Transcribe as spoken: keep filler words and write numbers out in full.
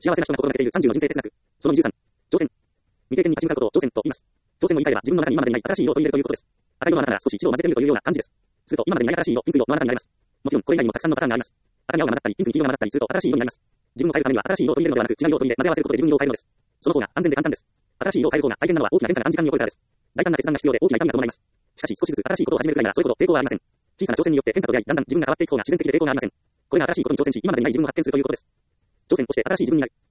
幸せな人が心がけているさんじゅうの人生哲学。そのにじゅうさん。挑戦。未経験に立ち向かうことを挑戦と言います。挑戦の言い換えは自分の中に今までにない新しい色を取り入れるということです。赤色の穴から少し白を混ぜてみるというような感じです。すると今までにない新しい色、ピンク色のあなたになります。もちろんこれ以外にもたくさんのパターンがあります。赤に青が混ざったり、ピンクに黄色が混ざったりすると新しい色になります。自分を変えるためには新しい色を取り入れるのではなく違う色を取り入れ混ぜ合わせることで自分の色を変えるのです。その方が安全で簡単です。新しい色を変える方が大変なのは大きな変化が短時間に起こるからです。大胆な決断が必要で大きな痛みが伴います。しかし少しずつ新しいことを始めるくらいならそれほど抵抗はありません。小さな挑戦によって変化と出会い、だんだん自分が変わっていく方が自然的で抵抗がありません。これが新しいことに挑戦し、今までにない自分を発見するということです。挑戦をして新しい自分になる。